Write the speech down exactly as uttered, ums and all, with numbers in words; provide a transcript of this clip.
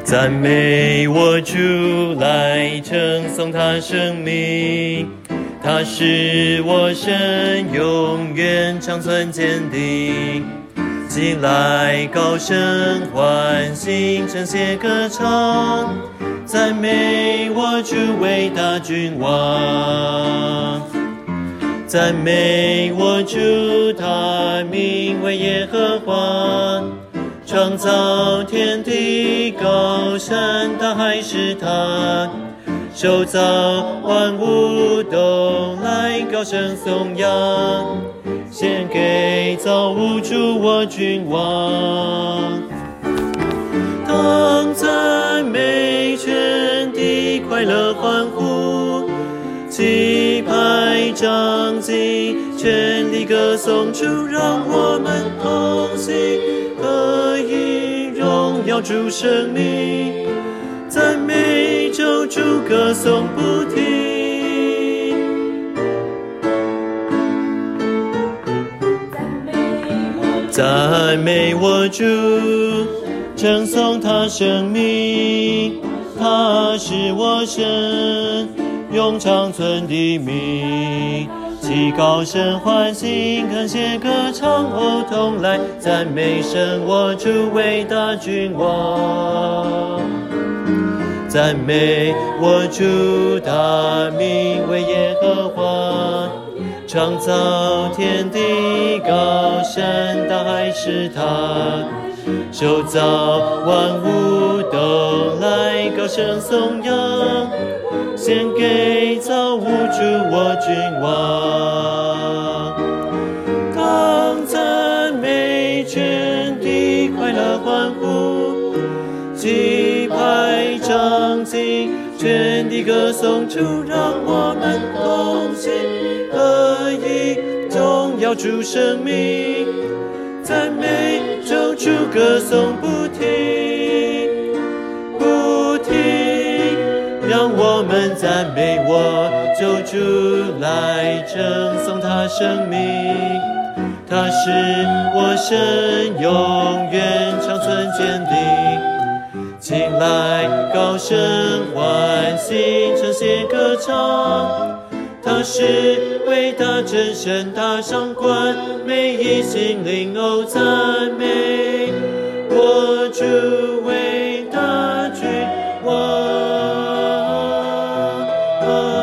赞美我主，来称颂他生命，他是我神，永远长存坚定。起来高声欢欣，称谢歌唱，赞美我主伟大君王。赞美我主，他名为耶和华，创造天地，高山大海是他，受造万物都来高声颂扬，献给造物主我君王。当赞美全地快乐欢呼，击拍掌击，全力歌颂主，让我们同心合一，荣耀主生命，赞美救主，歌颂不停。赞美我主，称颂他生命，他是我神，永长存的名。起高声欢欣，感谢歌唱，哦，同来赞美神我主伟大君王。赞美我主，他名为耶和华，创造天地，高山大海是他，受造万物都来高声颂扬，献给造物主我君王。当赞美全地快乐欢呼，击拍掌击，全地歌颂主，让我们同心合一，荣耀主生命，赞美救主，歌颂不停不停。让我们赞美我救主，来称颂他生命，他是我神，永远长存坚定。请来高声欢欣，称谢歌唱，他是伟大真神大上官，每一心灵哦赞美我主伟大君王。